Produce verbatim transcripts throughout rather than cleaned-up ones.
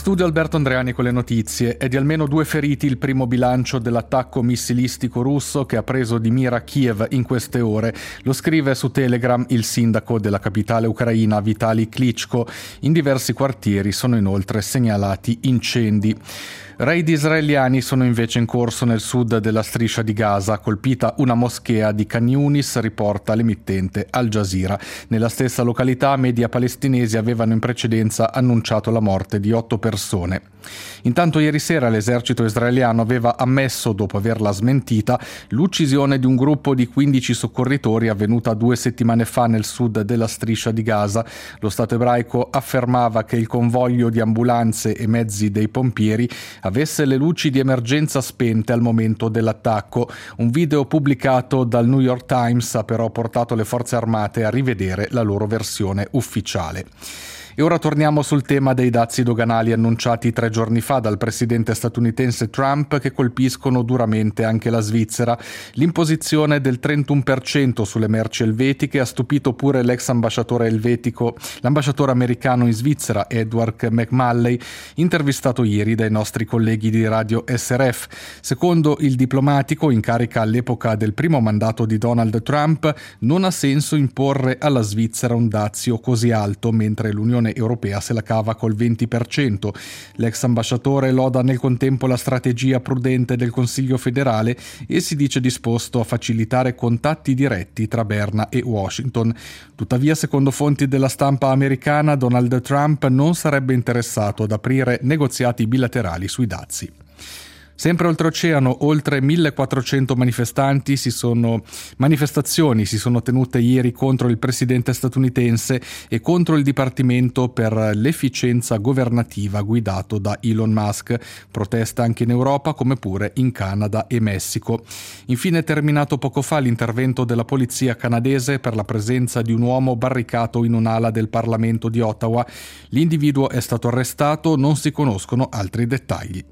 studio Alberto Andreani con le notizie. È di almeno due feriti il primo bilancio dell'attacco missilistico russo che ha preso di mira Kiev in queste ore. Lo scrive su Telegram il sindaco della capitale ucraina Vitali Klitschko. In diversi quartieri sono inoltre segnalati incendi. Raid israeliani sono invece in corso nel sud della striscia di Gaza, colpita una moschea di Khan Yunis, riporta l'emittente Al Jazeera. Nella stessa località media palestinesi avevano in precedenza annunciato la morte di otto persone. Intanto ieri sera l'esercito israeliano aveva ammesso, dopo averla smentita, l'uccisione di un gruppo di quindici soccorritori avvenuta due settimane fa nel sud della striscia di Gaza. Lo Stato ebraico affermava che il convoglio di ambulanze e mezzi dei pompieri avesse le luci di emergenza spente al momento dell'attacco. Un video pubblicato dal New York Times ha però portato le forze armate a rivedere la loro versione ufficiale. E ora torniamo sul tema dei dazi doganali annunciati tre giorni fa dal presidente statunitense Trump, che colpiscono duramente anche la Svizzera. L'imposizione del trentuno per cento sulle merci elvetiche ha stupito pure l'ex ambasciatore elvetico, l'ambasciatore americano in Svizzera Edward McMalley, intervistato ieri dai nostri colleghi di Radio S R F. Secondo il diplomatico, in carica all'epoca del primo mandato di Donald Trump, non ha senso imporre alla Svizzera un dazio così alto, mentre l'Unione Europea se la cava col venti per cento. L'ex ambasciatore loda nel contempo la strategia prudente del Consiglio federale e si dice disposto a facilitare contatti diretti tra Berna e Washington. Tuttavia, secondo fonti della stampa americana, Donald Trump non sarebbe interessato ad aprire negoziati bilaterali sui dazi. Sempre oltreoceano, oltre millequattrocento manifestanti si sono, manifestazioni si sono tenute ieri contro il presidente statunitense e contro il Dipartimento per l'efficienza governativa guidato da Elon Musk. Protesta anche in Europa, come pure in Canada e Messico. Infine è terminato poco fa l'intervento della polizia canadese per la presenza di un uomo barricato in un'ala del Parlamento di Ottawa. L'individuo è stato arrestato, non si conoscono altri dettagli.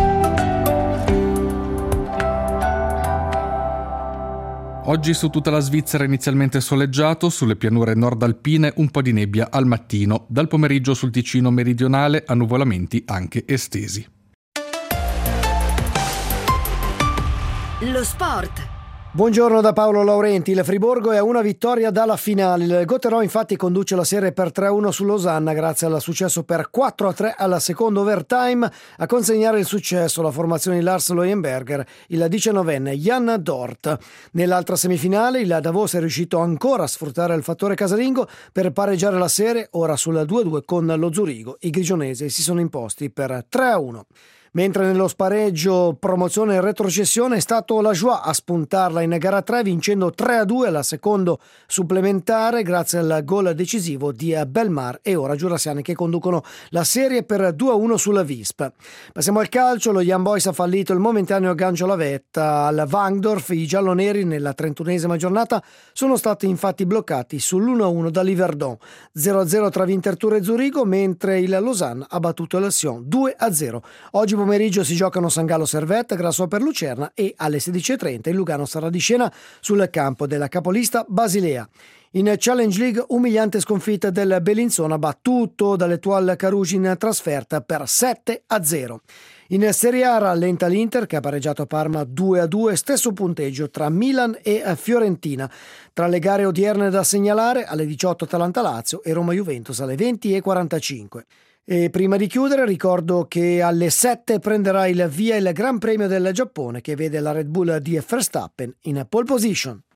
Oggi su tutta la Svizzera inizialmente soleggiato, sulle pianure nord-alpine un po' di nebbia al mattino, dal pomeriggio sul Ticino meridionale annuvolamenti anche estesi. Lo sport. Buongiorno da Paolo Laurenti. Il Friburgo è a una vittoria dalla finale. Il Gotterò infatti conduce la serie per tre a uno su Losanna grazie al successo per quattro a tre alla seconda overtime. A consegnare il successo la formazione di Lars Leuenberger, il diciannovenne Jan Dort. Nell'altra semifinale il Davos è riuscito ancora a sfruttare il fattore casalingo per pareggiare la serie, ora sul due a due con lo Zurigo. I grigionesi si sono imposti per tre a uno. Mentre nello spareggio promozione e retrocessione è stato la Joie a spuntarla in gara tre vincendo tre a due alla secondo supplementare grazie al gol decisivo di Belmar e ora giurassiani che conducono la serie per due a uno sulla Visp. Passiamo al calcio, lo Young Boys ha fallito il momentaneo aggancio alla vetta al Wangdorf. I gialloneri nella trentunesima giornata sono stati infatti bloccati sull'uno a uno da Liverdon. zero a zero tra Winterthur e Zurigo, mentre il Lausanne ha battuto il Sion due a zero. Oggi pomeriggio si giocano San Gallo Servette, Grasshopper Lucerna e alle sedici e trenta il Lugano sarà di scena sul campo della capolista Basilea. In Challenge League umiliante sconfitta del Bellinzona battuto dall'Etoile Carouge in trasferta per sette a zero. In Serie A rallenta l'Inter che ha pareggiato a Parma due a due, stesso punteggio tra Milan e Fiorentina. Tra le gare odierne da segnalare alle diciotto Atalanta-Lazio e Roma-Juventus alle venti e quarantacinque. E prima di chiudere ricordo che alle sette prenderà il via il Gran Premio del Giappone che vede la Red Bull di Verstappen in pole position.